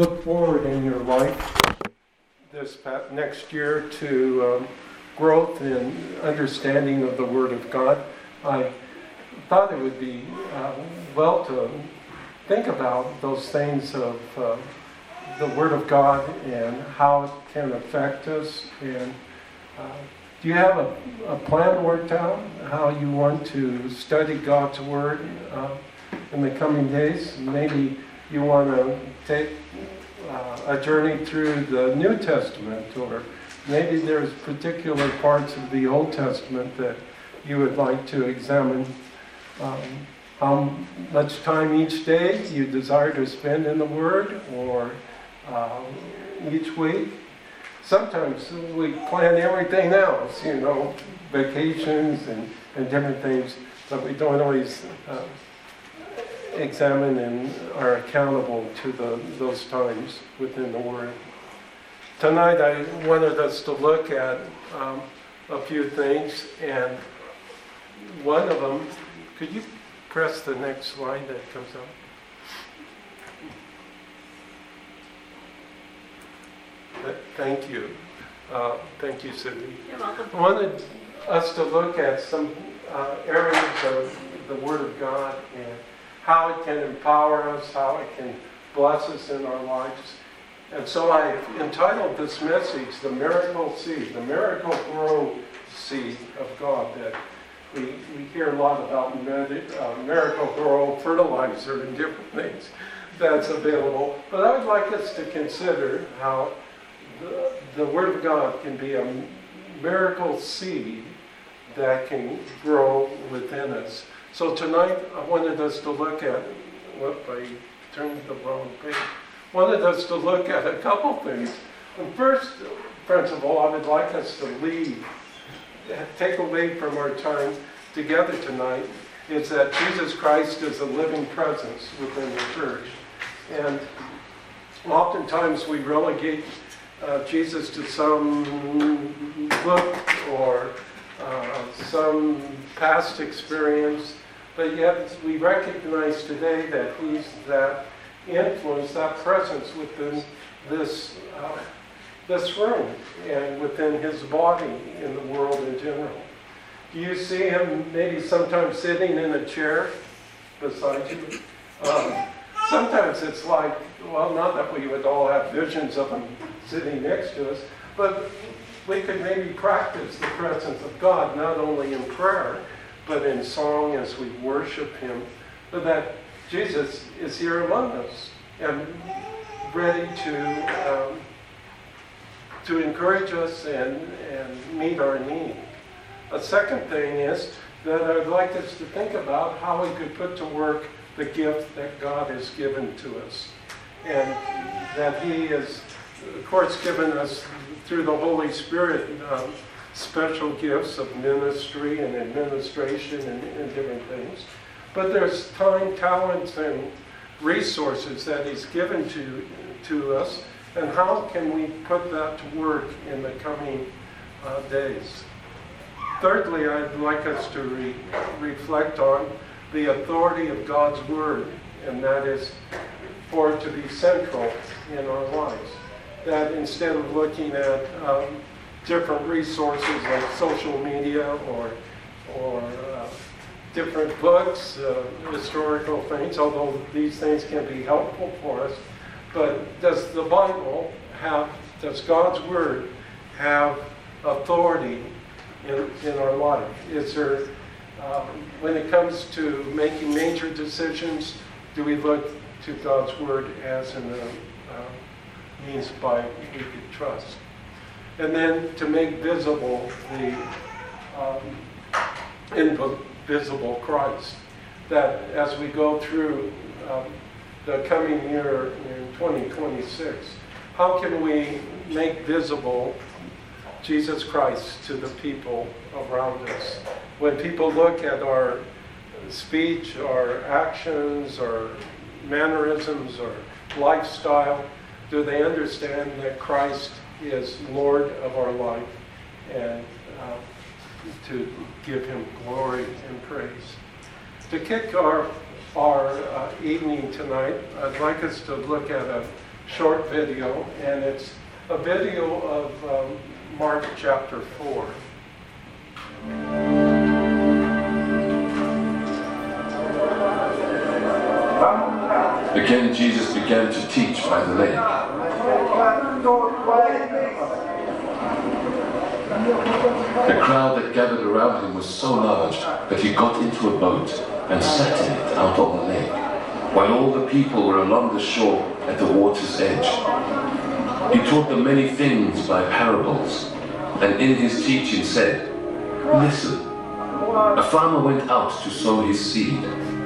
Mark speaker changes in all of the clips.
Speaker 1: look forward in your life this next year to growth in understanding of the Word of God, I thought it would be well to think about those things of the Word of God and how it can affect us. And do you have a plan worked out how you want to study God's Word in the coming days? Maybe you want to take a journey through the New Testament, or maybe there's particular parts of the Old Testament that you would like to examine. How much time each day you desire to spend in the Word, or each week. Sometimes we plan everything else, vacations and different things, but we don't always examine and are accountable to those times within the Word. Tonight I wanted us to look at a few things, and one of them, could you press the next slide that comes up? Thank you. Thank you, Cindy.
Speaker 2: You're welcome.
Speaker 1: I wanted us to look at some areas of the Word of God and how it can empower us, how it can bless us in our lives. And so I entitled this message, The Miracle Seed, the Miracle Grow Seed of God. That we hear a lot about Miracle Grow fertilizer and different things that's available. But I would like us to consider how the Word of God can be a miracle seed that can grow within us. So tonight I wanted us to look at, I turned the wrong page. Wanted us to look at a couple things. The first principle I would like us to take away from our time together tonight is that Jesus Christ is a living presence within the church. And oftentimes we relegate Jesus to some book or some past experience, but yet we recognize today that he's that influence, that presence within this room and within his body in the world in general. Do you see him maybe sometimes sitting in a chair beside you? Sometimes it's like, well, not that we would all have visions of him sitting next to us, but we could maybe practice the presence of God, not only in prayer, but in song as we worship him, but that Jesus is here among us and ready to encourage us and meet our need. A second thing is that I'd like us to think about how we could put to work the gift that God has given to us, and that he has, of course, given us through the Holy Spirit special gifts of ministry and administration and different things. But there's time, talents, and resources that he's given to us, and how can we put that to work in the coming days? Thirdly, I'd like us to reflect on the authority of God's Word, and that is for it to be central in our lives. That instead of looking at different resources like social media or different books, historical things, although these things can be helpful for us, but does the Bible does God's Word have authority in our life? Is there, when it comes to making major decisions, do we look to God's Word as a means by which we could trust? And then to make visible the invisible Christ, that as we go through the coming year in 2026, how can we make visible Jesus Christ to the people around us? When people look at our speech, our actions, our mannerisms, or lifestyle, do they understand that Christ is Lord of our life, and to give him glory and praise? To kick our evening tonight, I'd like us to look at short video, and it's a video of Mark chapter 4.
Speaker 2: Again, Jesus began to teach by the lake. The crowd that gathered around him was so large that he got into a boat and sat in it out on the lake, while all the people were along the shore at the water's edge. He taught them many things by parables, and in his teaching said, "Listen, a farmer went out to sow his seed.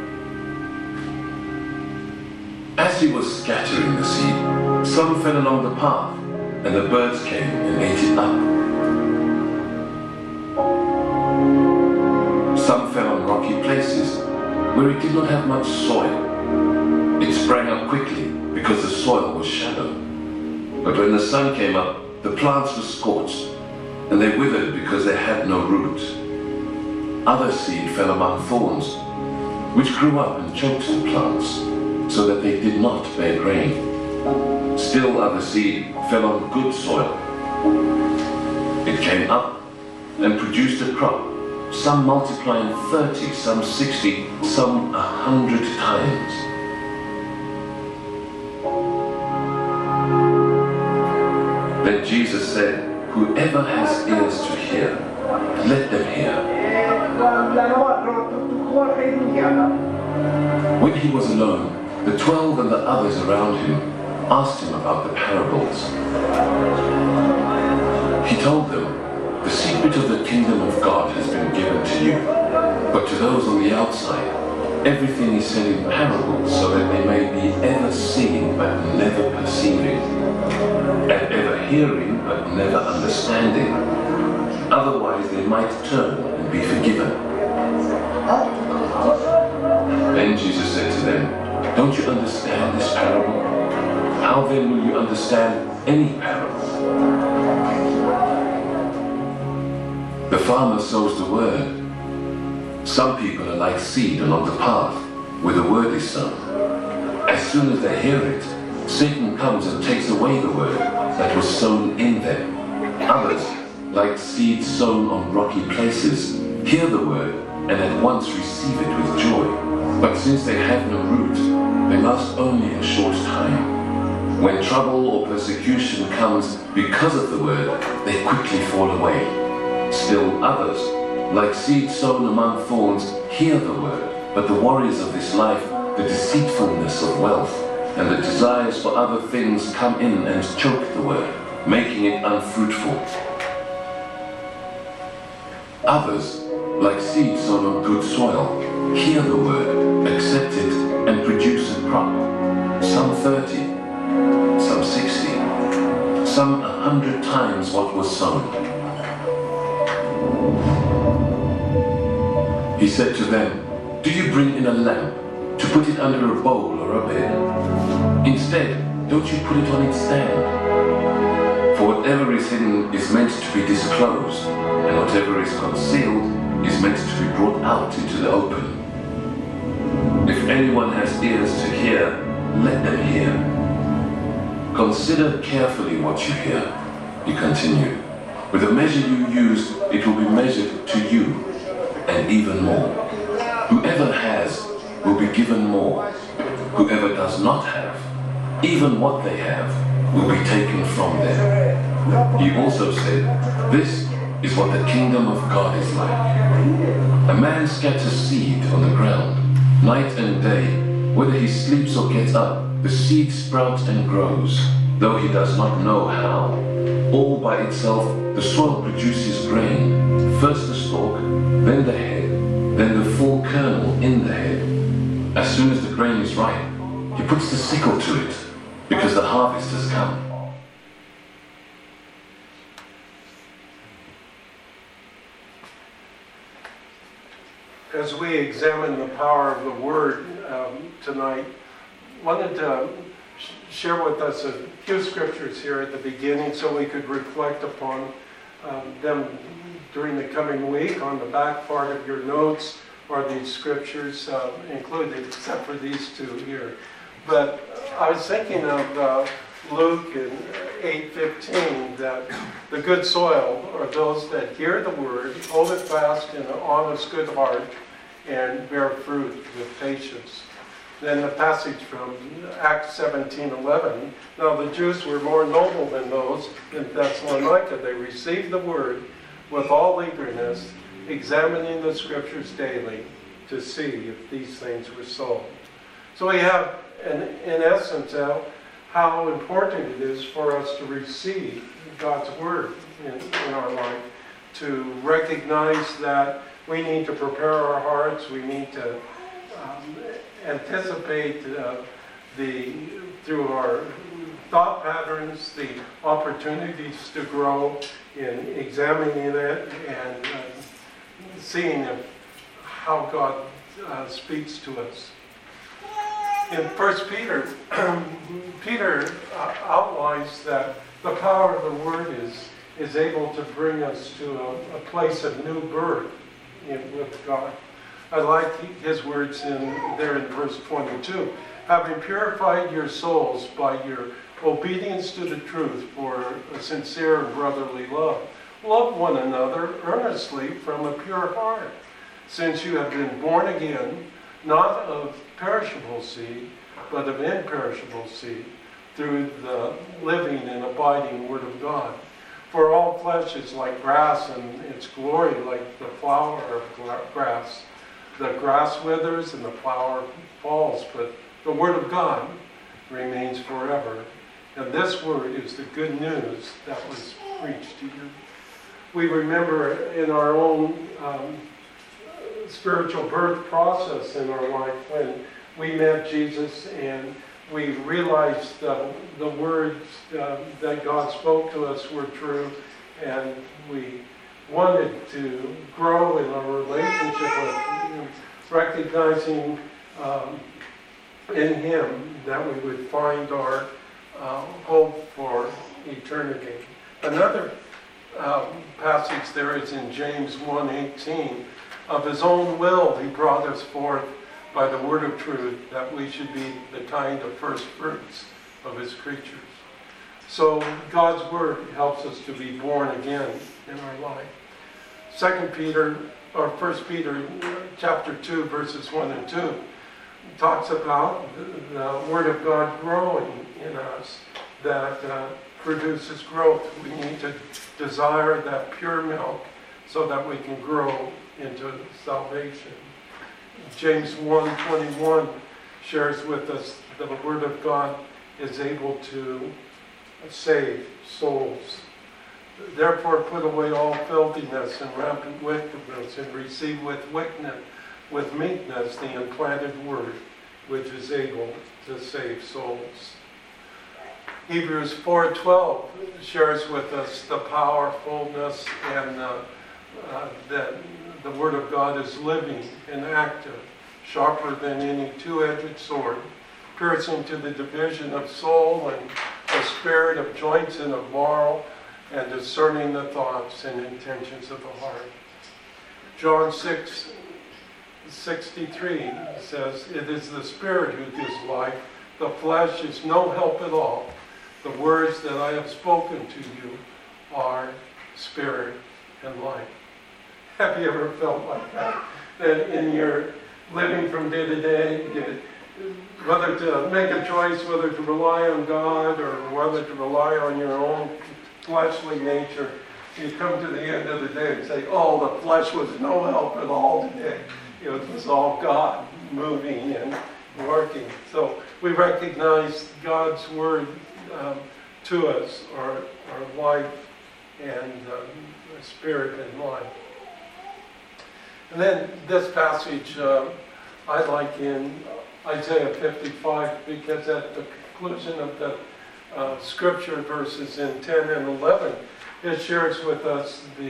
Speaker 2: As he was scattering the seed, some fell along the path, and the birds came and ate it up. Some fell on rocky places, where it did not have much soil. It sprang up quickly, because the soil was shallow. But when the sun came up, the plants were scorched, and they withered because they had no root. Other seed fell among thorns, which grew up and choked the plants, so that they did not bear grain. Still other seed fell on good soil. It came up and produced a crop, some multiplying 30, some 60, some 100 times." Then Jesus said, "Whoever has ears to hear, let them hear." When he was alone, the 12 and the others around him asked him about the parables. He told them, "The secret of the kingdom of God has been given to you, but to those on the outside, everything is said in parables so that they may be ever seeing but never perceiving, and ever hearing but never understanding. Otherwise they might turn and be forgiven." Then Jesus said to them, "Don't you understand this parable? How then will you understand any parable? The farmer sows the word. Some people are like seed along the path where the word is sown. As soon as they hear it, Satan comes and takes away the word that was sown in them. Others, like seed sown on rocky places, hear the word and at once receive it with joy. But since they have no root, they last only a short time. When trouble or persecution comes because of the word, they quickly fall away. Still others, like seed sown among thorns, hear the word, but the worries of this life, the deceitfulness of wealth, and the desires for other things come in and choke the word, making it unfruitful. Others, like seed sown on good soil, hear the word, accept it, and produce a crop, some 30, some 60, some 100 times what was sown." He said to them, "Do you bring in a lamp to put it under a bowl or a bed? Instead, don't you put it on its stand? For whatever is hidden is meant to be disclosed, and whatever is concealed is meant to be brought out into the open. If anyone has ears to hear, let them hear. Consider carefully what you hear," he continued. "With the measure you use, it will be measured to you, and even more. Whoever has will be given more. Whoever does not have, even what they have, will be taken from them." He also said, "This is what the kingdom of God is like. A man scatters seed on the ground. Night and day, whether he sleeps or gets up, the seed sprouts and grows, though he does not know how. All by itself, the soil produces grain, first the stalk, then the head, then the full kernel in the head. As soon as the grain is ripe, he puts the sickle to it, because the harvest has come."
Speaker 1: As we examine the power of the Word tonight, wanted to share with us a few scriptures here at the beginning so we could reflect upon them during the coming week. On the back part of your notes are these scriptures included, except for these two here. But I was thinking of Luke in 8:15 that the good soil are those that hear the word, hold it fast in an honest, good heart, and bear fruit with patience. Then the passage from Acts 17:11. Now the Jews were more noble than those in Thessalonica. They received the word with all eagerness, examining the scriptures daily to see if these things were so. So we have, in essence, how important it is for us to receive God's word in our life, to recognize that we need to prepare our hearts, we need to anticipate through our thought patterns, the opportunities to grow in examining it and seeing how God speaks to us. In 1 Peter, Peter outlines that the power of the word is able to bring us to a place of new birth with God. I like his words there in verse 22. Having purified your souls by your obedience to the truth for a sincere and brotherly love, love one another earnestly from a pure heart, since you have been born again, not of perishable seed, but of imperishable seed, through the living and abiding Word of God. For all flesh is like grass, and its glory like the flower of grass. The grass withers and the flower falls, but the Word of God remains forever. And this Word is the good news that was preached to you. We remember in our own spiritual birth process in our life when we met Jesus and we realized the words that God spoke to us were true, and we wanted to grow in our relationship with Him, recognizing in Him that we would find our hope for eternity. Another passage there is in James 1:18. Of His own will He brought us forth by the word of truth, that we should be the kind of first fruits of His creatures. So God's word helps us to be born again in our life. 1 Peter chapter 2, verses 1 and 2 talks about the word of God growing in us that produces growth. We need to desire that pure milk so that we can grow into salvation. James 1:21 shares with us that the Word of God is able to save souls. Therefore put away all filthiness and rampant wickedness, and receive with meekness the implanted Word, which is able to save souls. Hebrews 4:12 shares with us the powerfulness and that the Word of God is living and active, sharper than any two-edged sword, piercing to the division of soul and the spirit, of joints and of marrow, and discerning the thoughts and intentions of the heart. John 6:63 says, "It is the Spirit who gives life. The flesh is no help at all. The words that I have spoken to you are spirit and life." Have you ever felt like that? That in your living from day to day, whether to make a choice, whether to rely on God or whether to rely on your own fleshly nature, you come to the end of the day and say, oh, the flesh was no help at all today. It was all God moving and working. So we recognize God's word to us, our life and spirit and life. And then this passage I like in Isaiah 55, because at the conclusion of the scripture verses in 10 and 11, it shares with us the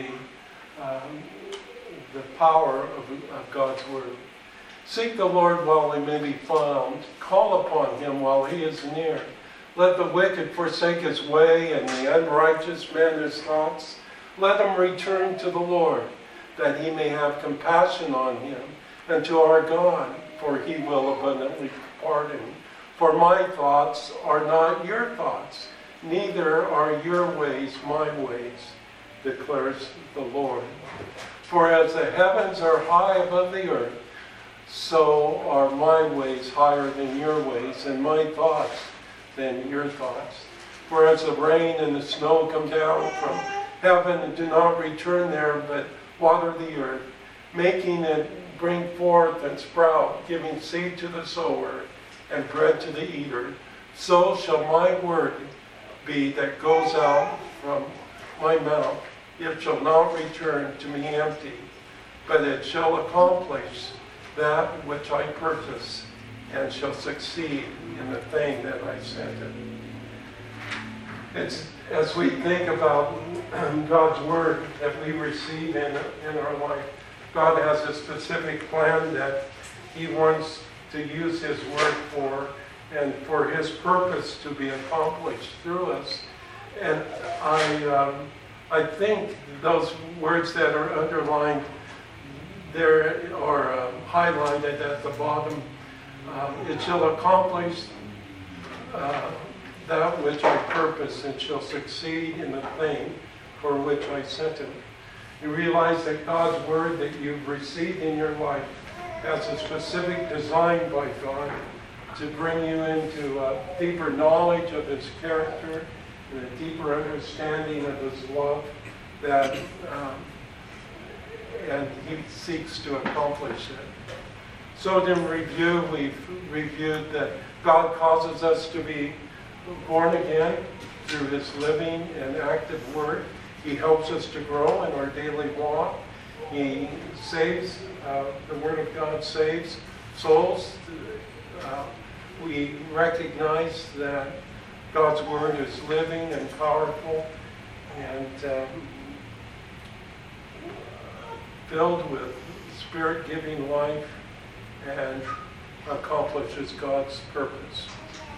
Speaker 1: power of God's word. Seek the Lord while He may be found. Call upon Him while He is near. Let the wicked forsake his way, and the unrighteous man his thoughts. Let him return to the Lord, that He may have compassion on him, and to our God, for He will abundantly pardon. For my thoughts are not your thoughts, neither are your ways my ways, declares the Lord. For as the heavens are high above the earth, so are my ways higher than your ways, and my thoughts than your thoughts. For as the rain and the snow come down from heaven and do not return there, but water the earth, making it bring forth and sprout, giving seed to the sower and bread to the eater, so shall my word be that goes out from my mouth. It shall not return to me empty, but it shall accomplish that which I purpose, and shall succeed in the thing that I sent it. It's as we think about God's word that we receive in our life, God has a specific plan that he wants to use his word for, and for his purpose to be accomplished through us. And I think those words that are underlined there or highlighted at the bottom, it shall accomplish that which I purpose, and shall succeed in the thing for which I sent it. You realize that God's word that you've received in your life has a specific design by God to bring you into a deeper knowledge of his character and a deeper understanding of his love, that and he seeks to accomplish it. So in review, we've reviewed that God causes us to be born again through his living and active word. He helps us to grow in our daily walk. He saves, the word of God saves souls. We recognize that God's word is living and powerful and filled with spirit-giving life and accomplishes God's purpose.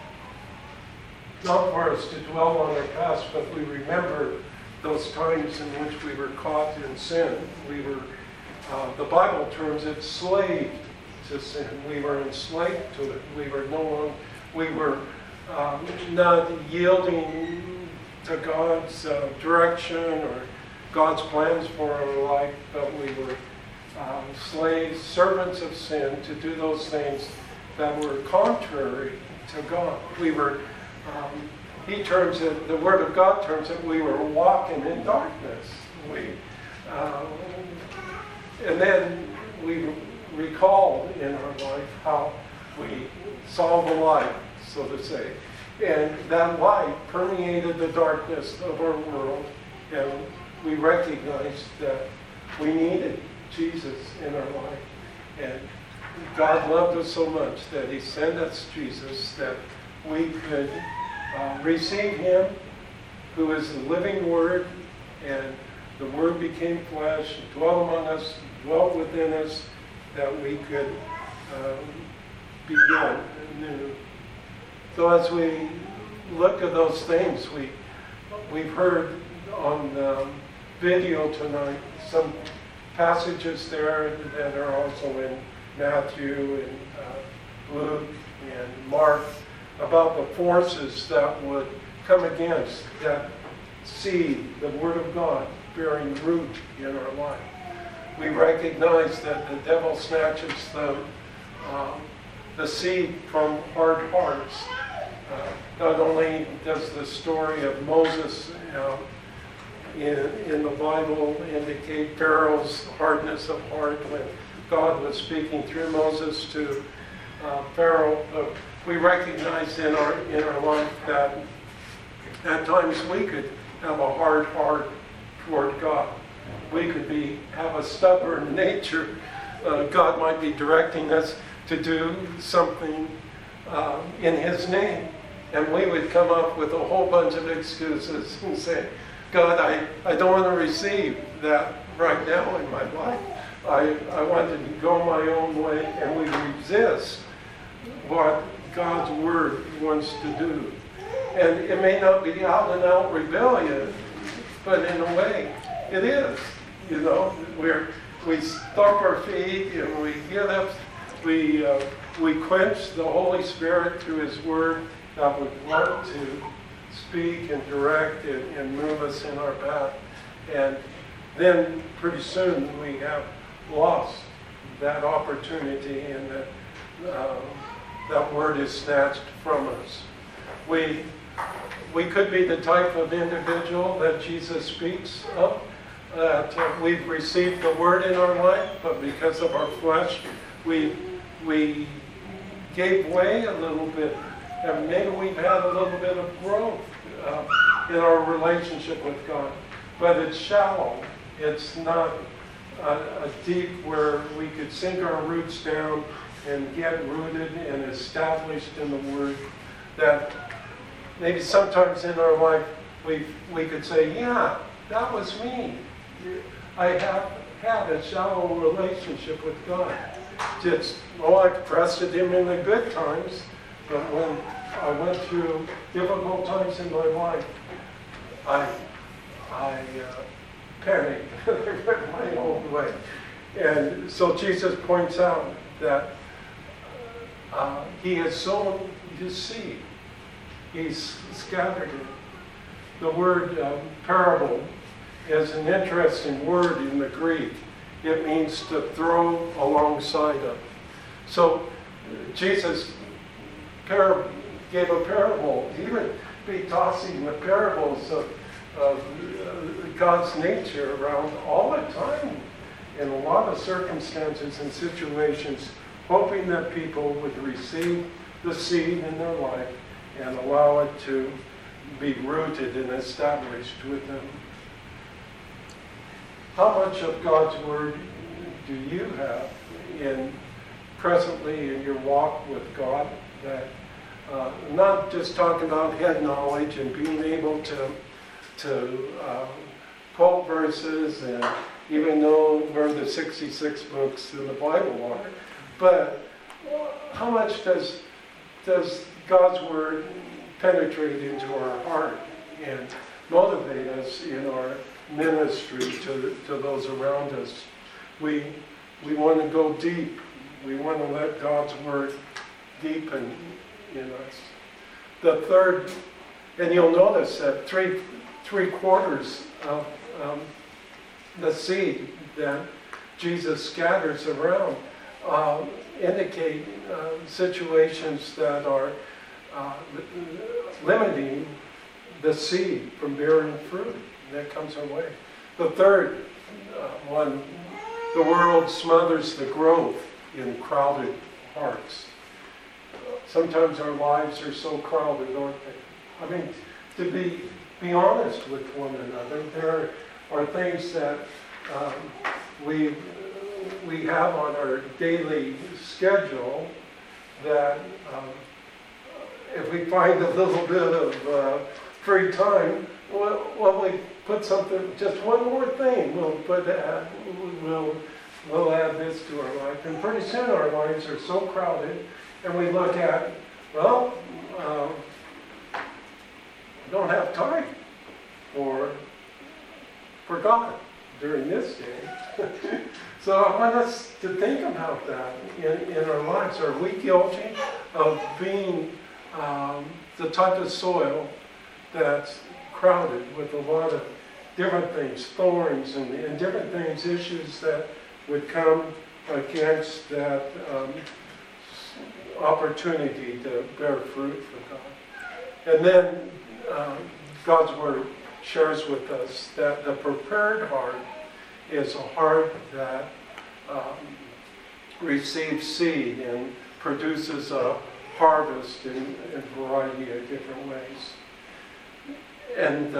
Speaker 1: Not for us to dwell on our past, but we remember those times in which we were caught in sin. We were, the Bible terms it, slaved to sin. We were enslaved to it. We were not yielding to God's direction or God's plans for our life, but we were slaves, servants of sin, to do those things that were contrary to God. We were, he terms it, the Word of God terms it, we were walking in darkness. And then we recalled in our life how we saw the light, so to say. And that light permeated the darkness of our world, and we recognized that we needed Jesus in our life. And God loved us so much that he sent us Jesus that we could receive him, who is the living Word, and the Word became flesh, dwelt among us, dwelt within us, that we could begin anew. So as we look at those things, we've heard on the video tonight some passages there that are also in Matthew and Luke and Mark about the forces that would come against that seed, the Word of God, bearing root in our life. We recognize that the devil snatches the seed from hard hearts. Not only does the story of Moses in the Bible indicate Pharaoh's hardness of heart when God was speaking through Moses to Pharaoh, but we recognize in our life that at times we could have a hard heart toward God. We could have a stubborn nature. God might be directing us to do something in his name. And we would come up with a whole bunch of excuses and say, God, I don't want to receive that right now in my life. I want to go my own way, and we resist what God's Word wants to do. And it may not be out and out rebellion, but in a way it is. We stomp our feet and we get up, we we quench the Holy Spirit through His Word that would want to speak and direct and move us in our path. And then pretty soon we have lost that opportunity, and that Word is snatched from us. We could be the type of individual that Jesus speaks of, that we've received the Word in our life, but because of our flesh, we gave way a little bit, and maybe we've had a little bit of growth in our relationship with God. But it's shallow. It's not a deep where we could sink our roots down and get rooted and established in the Word. That maybe sometimes in our life we could say, yeah, that was me. I have had a shallow relationship with God. I trusted Him in the good times, but when I went through difficult times in my life, I panicked. I went my own way. And so Jesus points out that He has sown His seed. He's scattered it. The word parable is an interesting word in the Greek. It means to throw alongside of. So Jesus gave a parable. He would be tossing the parables of God's nature around all the time in a lot of circumstances and situations, hoping that people would receive the seed in their life and allow it to be rooted and established with them. How much of God's Word do you have presently in your walk with God? That not just talking about head knowledge and being able to quote verses and even know where the 66 books in the Bible are, but how much does God's Word penetrate into our heart and motivate us in our ministry to those around us? We want to go deep. We want to let God's Word deepen in us. The third, and you'll notice that three quarters of the seed that Jesus scatters around indicate situations that are limiting the seed from bearing fruit that comes our way. The third one, the world smothers the growth in crowded hearts. Sometimes our lives are so crowded, aren't they? I mean, to be honest with one another, there are things that we have on our daily schedule that if we find a little bit of free time, well, we put something, just one more thing, we'll add this to our life. And pretty soon our lives are so crowded, and we look at, well, I don't have time for God during this day. So I want us to think about that in our lives. Are we guilty of being the type of soil that's crowded with a lot of different things, thorns and different things, issues that would come against that opportunity to bear fruit for God? And then God's Word shares with us that the prepared heart is a heart that receives seed and produces a harvest in a variety of different ways. And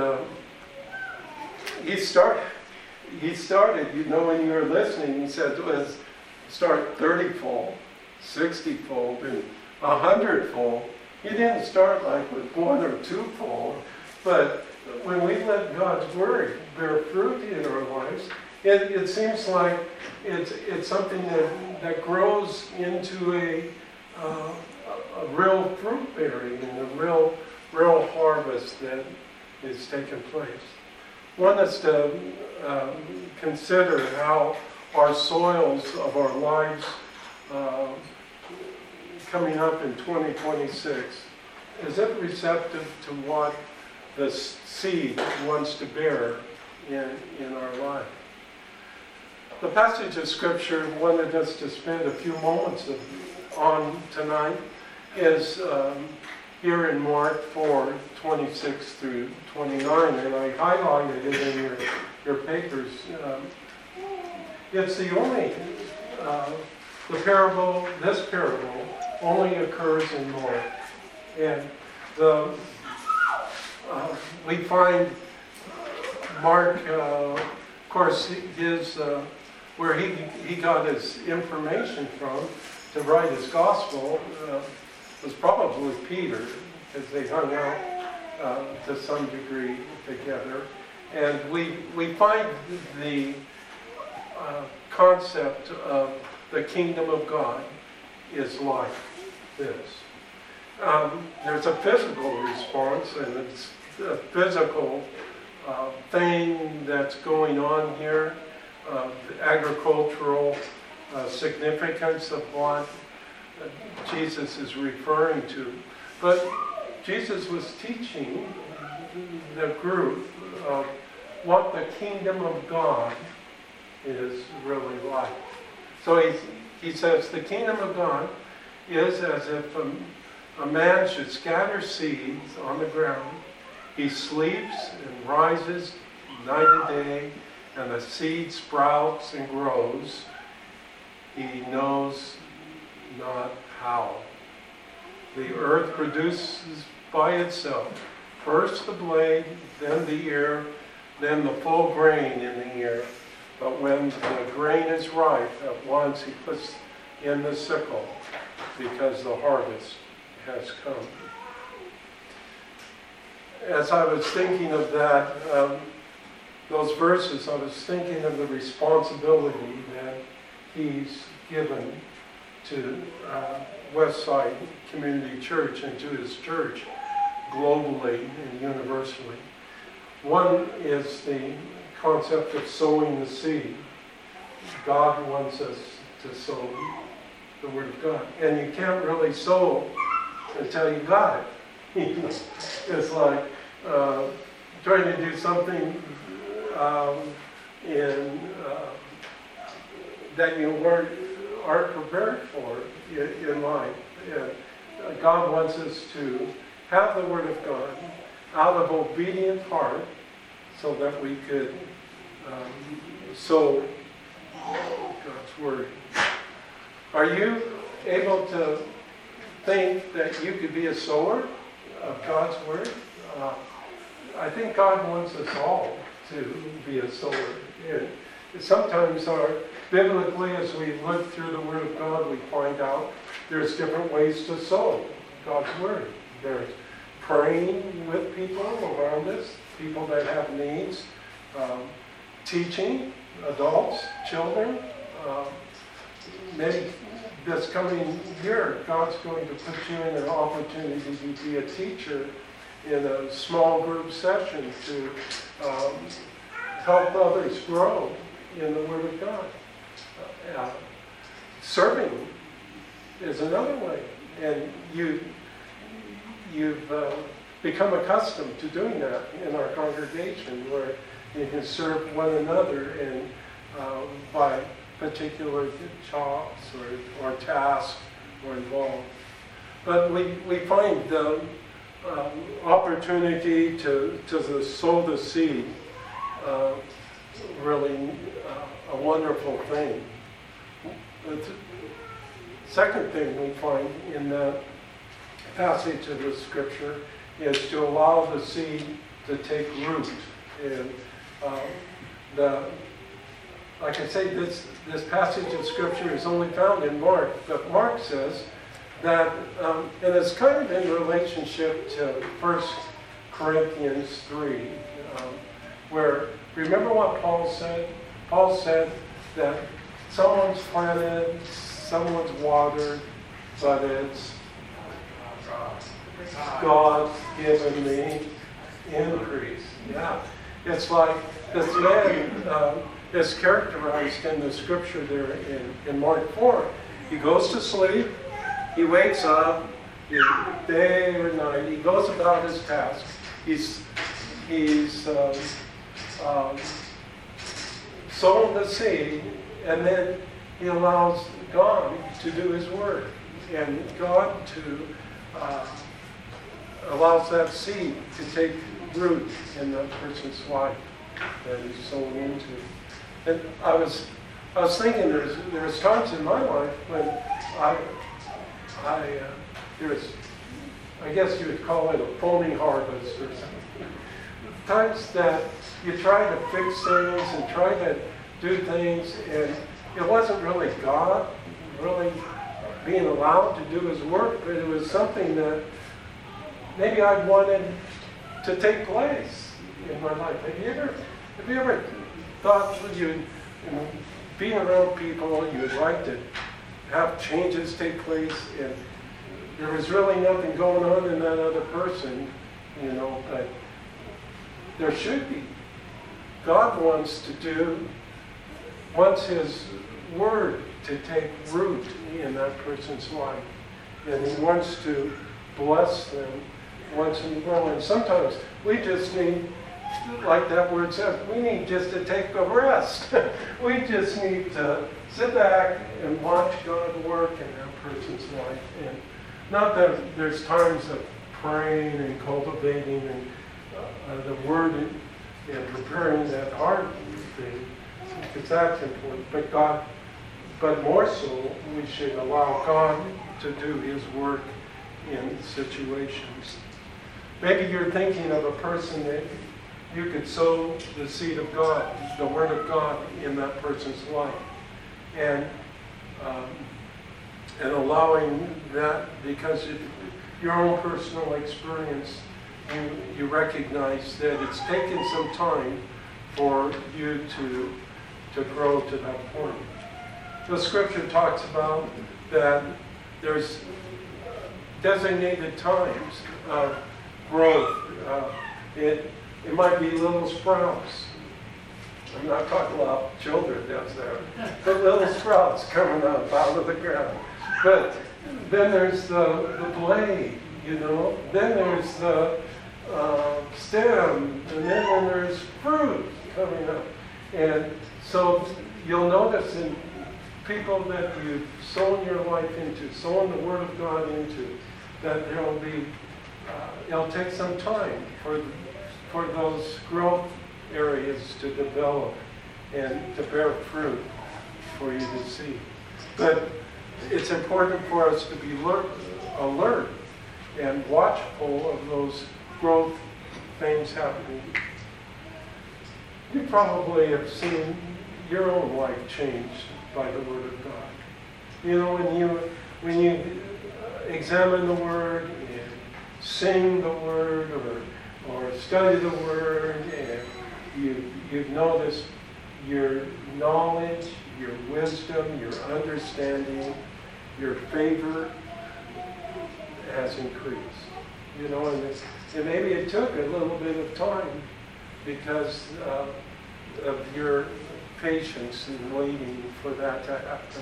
Speaker 1: he started, when you were listening, he said, let's start 30-fold, 60-fold, and 100-fold. He didn't start like with 1 or 2-fold, but when we let God's Word bear fruit in our lives, it seems like it's something that grows into a real fruit bearing and a real harvest that is taking place. I want us to consider how our soils of our lives coming up in 2026, is it receptive to what the seed wants to bear in our life? The passage of Scripture I wanted us to spend a few moments on tonight is here in Mark 4, 26 through 29, and I highlighted it in your papers. It's the only, this parable only occurs in Mark. And we find Mark, of course, where he got his information from to write his gospel was probably Peter, because they hung out to some degree together. And we find the concept of the kingdom of God is like this. There's a physical response, and it's a physical thing that's going on here, the agricultural significance of what Jesus is referring to. But Jesus was teaching the group of what the kingdom of God is really like. So he says the kingdom of God is as if a man should scatter seeds on the ground. He sleeps and rises night and day, and the seed sprouts and grows. He knows not how. The earth produces by itself first the blade, then the ear, then the full grain in the ear. But when the grain is ripe, at once he puts in the sickle, because the harvest has come. As I was thinking of that, those verses, I was thinking of the responsibility that he's given to Westside Community Church and to his church globally and universally. One is the concept of sowing the seed. God wants us to sow the Word of God. And you can't really sow until you got it. It's like trying to do something that you aren't prepared for in life. And God wants us to have the Word of God out of obedient heart so that we could sow God's Word. Are you able to think that you could be a sower of God's Word? I think God wants us all to be a sower. And sometimes biblically, as we look through the Word of God, we find out there's different ways to sow God's Word. There's praying with people around us, people that have needs, teaching adults, children. Maybe this coming year, God's going to put you in an opportunity to be a teacher in a small group session to help others grow in the Word of God. Serving is another way, and you've become accustomed to doing that in our congregation, where you can serve one another in by particular jobs or tasks or involved. But we find the opportunity to sow the seed really a wonderful thing. The second thing we find in that passage of the Scripture is to allow the seed to take root. And like I say, this passage of Scripture is only found in Mark, but Mark says that, and it's kind of in relationship to 1 Corinthians 3, where, remember what Paul said? Paul said that someone's planted, someone's watered, but it's God's given the increase. Yeah. It's like this man is characterized in the Scripture there in Mark 4. He goes to sleep, He wakes up, day or night, he goes about his task. He's sown the seed, and then he allows God to do his work. And God allows that seed to take root in that person's life that he's sown into. And I was thinking there's times in my life when I guess you would call it a phony harvest or something. Times that you try to fix things and try to do things, and it wasn't really God really being allowed to do his work, but it was something that maybe I wanted to take place in my life. Have you ever thought you being around people, you would like to have changes take place, and there was really nothing going on in that other person, but there should be. God wants his word to take root in that person's life. And he wants to bless them, wants them to grow. And sometimes we just need, like that word says, we need just to take a rest. We just need to sit back and watch God work in that person's life. And not that there's times of praying and cultivating and the word and preparing that heart thing, because that's important. But more so, we should allow God to do his work in situations. Maybe you're thinking of a person that you could sow the seed of God, the word of God in that person's life. And allowing that, because of your own personal experience, you recognize that it's taken some time for you to grow to that point. The scripture talks about that there's designated times of growth. It might be little sprouts. I'm not talking about children down there, but little sprouts coming up out of the ground. But then there's the blade, Then there's the stem, and then there's fruit coming up. And so you'll notice in people that you've sown your life into, sown the Word of God into, that it'll take some time for those growth areas to develop and to bear fruit for you to see. But it's important for us to be alert and watchful of those growth things happening. You probably have seen your own life changed by the Word of God. When you examine the Word and sing the Word or study the Word, and you've noticed your knowledge, your wisdom, your understanding, your favor has increased. And maybe it took a little bit of time because of your patience in waiting for that to happen.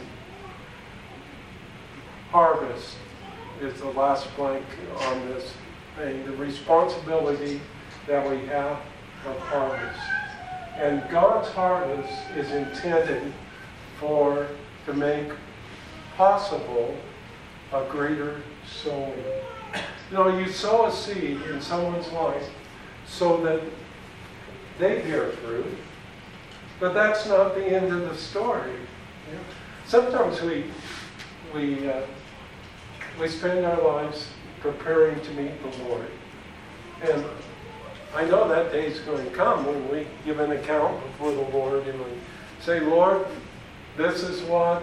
Speaker 1: Harvest is the last blank on this thing, the responsibility that we have of harvest. And God's harvest is intended to make possible a greater sowing. You sow a seed in someone's life so that they bear fruit, but that's not the end of the story. Sometimes we spend our lives preparing to meet the Lord. And I know that day's going to come when we give an account before the Lord and we say, Lord, this is what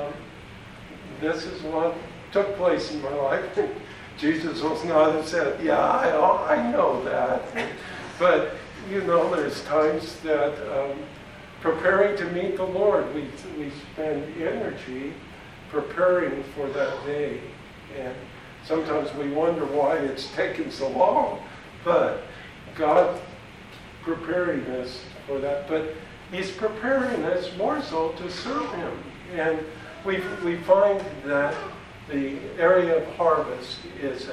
Speaker 1: took place in my life. Jesus was not have said, yeah, I know that. But, there's times that preparing to meet the Lord, we spend energy preparing for that day. And sometimes we wonder why it's taken so long. But God's preparing us for that. But he's preparing us more so to serve him. And we find that the area of harvest is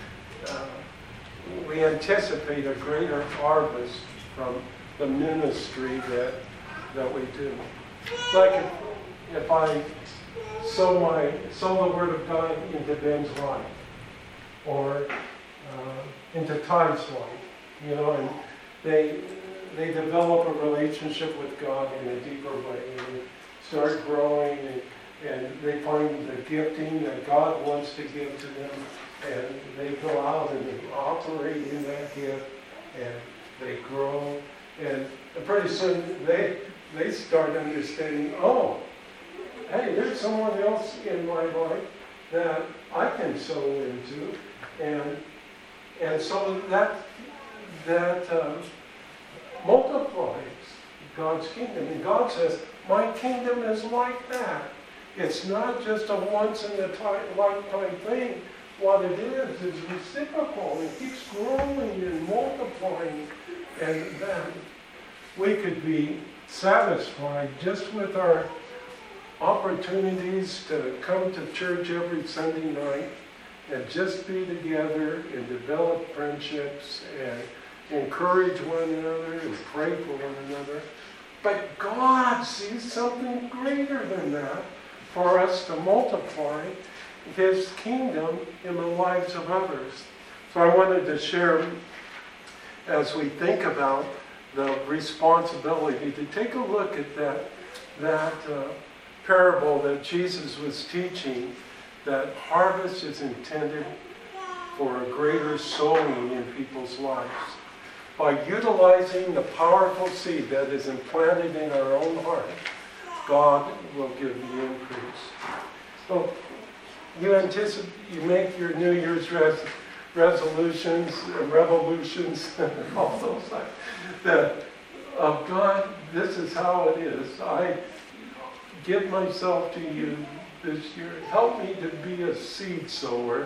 Speaker 1: we anticipate a greater harvest from the ministry that we do. Like if I sow the Word of God into Ben's life, or into Ty's life, and they develop a relationship with God in a deeper way, and start growing, and they find the gifting that God wants to give to them, and they go out and they operate in that gift, and they grow, and pretty soon they start understanding, oh, hey, there's someone else in my life that I can sow into, and so that multiplies God's kingdom. And God says, my kingdom is like that. It's not just a once-in-a-lifetime thing. What it is reciprocal. It keeps growing and multiplying. And then we could be satisfied just with our opportunities to come to church every Sunday night and just be together and develop friendships and encourage one another and pray for one another. But God sees something greater than that for us to multiply His kingdom in the lives of others. So I wanted to share, as we think about the responsibility, to take a look at that parable that Jesus was teaching, that harvest is intended for a greater sowing in people's lives. By utilizing the powerful seed that is implanted in our own heart, God will give the increase. So you make your New Year's resolutions, revolutions, all those things. Of God, this is how it is. I give myself to you this year. Help me to be a seed sower,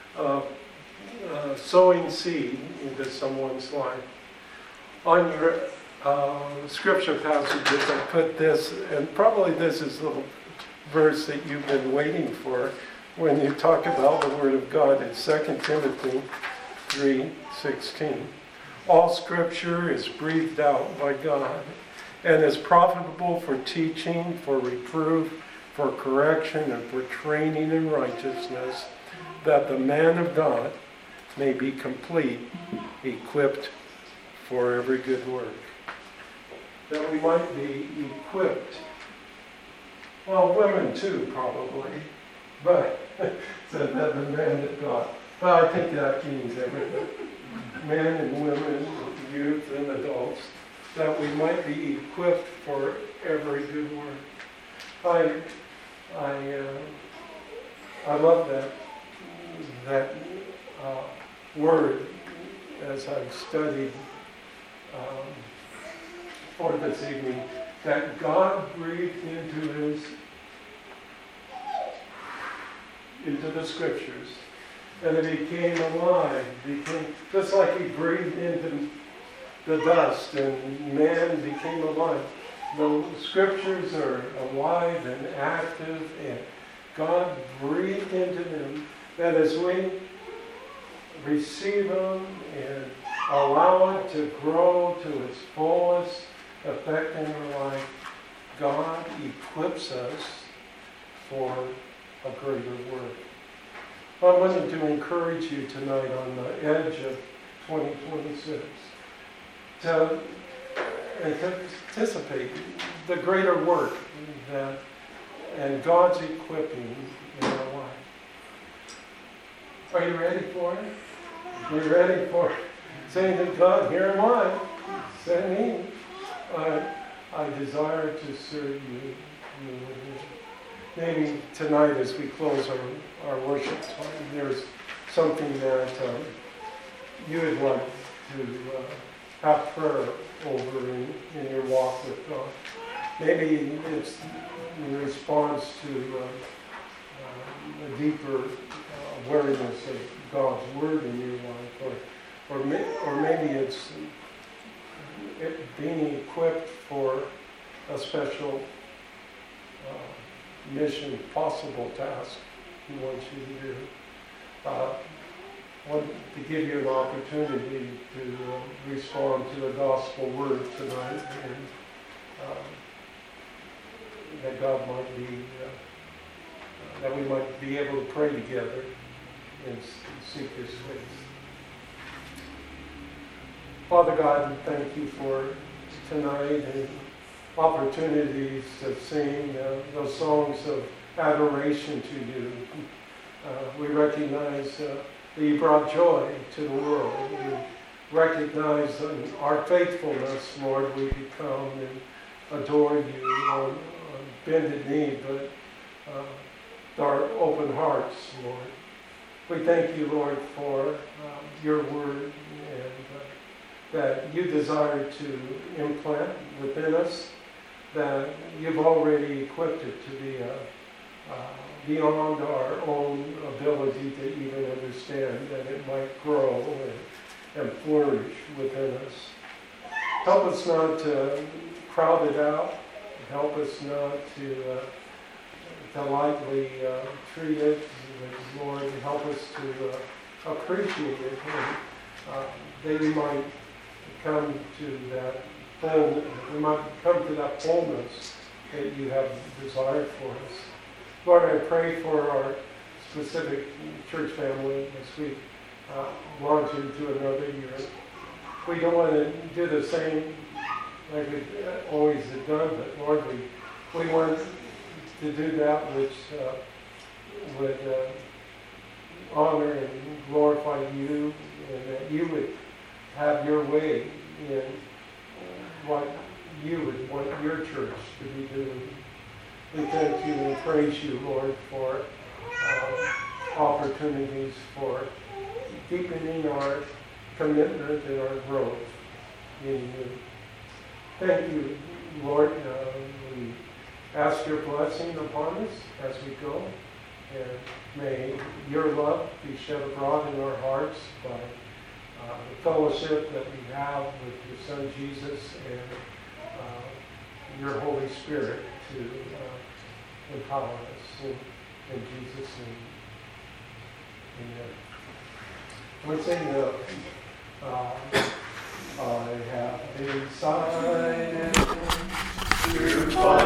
Speaker 1: sowing seed into someone's life. On your scripture passages, I put this, and probably this is the verse that you've been waiting for when you talk about the Word of God. It's 2 Timothy 3:16. All scripture is breathed out by God and is profitable for teaching, for reproof, for correction, and for training in righteousness, that the man of God may be complete, equipped for every good work. That we might be equipped. Well, women too, probably. But, so that the man of God. Well, I think that means everything. Men and women, youth and adults, that we might be equipped for every good work. I love that word as I've studied for this evening, that God breathed into the scriptures, and it became alive, just like He breathed into the dust and man became alive. The scriptures are alive and active, and God breathed into them, that as we receive them and allow it to grow to its fullest effect in our life, God equips us for a greater work. I wanted to encourage you tonight on the edge of 2026 to anticipate the greater work and God's equipping in our life. Are you ready for it? Are you ready for saying to God, here am I, send me. I desire to serve you. Maybe tonight as we close our worship time, there's something that you would like to have prayer over in your walk with God. Maybe it's in response to a deeper awareness of God's Word in your life, or maybe it's being equipped for a special mission, possible task He wants you to do. I want to give you an opportunity to respond to the gospel word tonight, and that God might be, that we might be able to pray together and seek His face. Father God, thank you for tonight and opportunities to sing those songs of adoration to you. We recognize that you brought joy to the world. We recognize our faithfulness, Lord. We come and adore you on bended knee, but our open hearts, Lord. We thank you, Lord, for your word and that you desire to implant within us, that you've already equipped it to be beyond our own ability to even understand, that it might grow and flourish within us. Help us not to crowd it out. Help us not to lightly treat it. Lord, help us to appreciate it, and that we might come to that fullness. We might come to that fullness that you have desired for us. Lord, I pray for our specific church family as we launch into another year. We don't want to do the same like we always have done, but Lord, we want to do that which would honor and glorify you, and that you would have your way in what you would want your church to be doing. We thank you and praise you, Lord, for opportunities for deepening our commitment and our growth in you. Thank you, Lord. We ask your blessing upon us as we go, and may your love be shed abroad in our hearts by the fellowship that we have with your Son Jesus and your Holy Spirit to empower us. In Jesus' name, amen. Let's sing I have decided to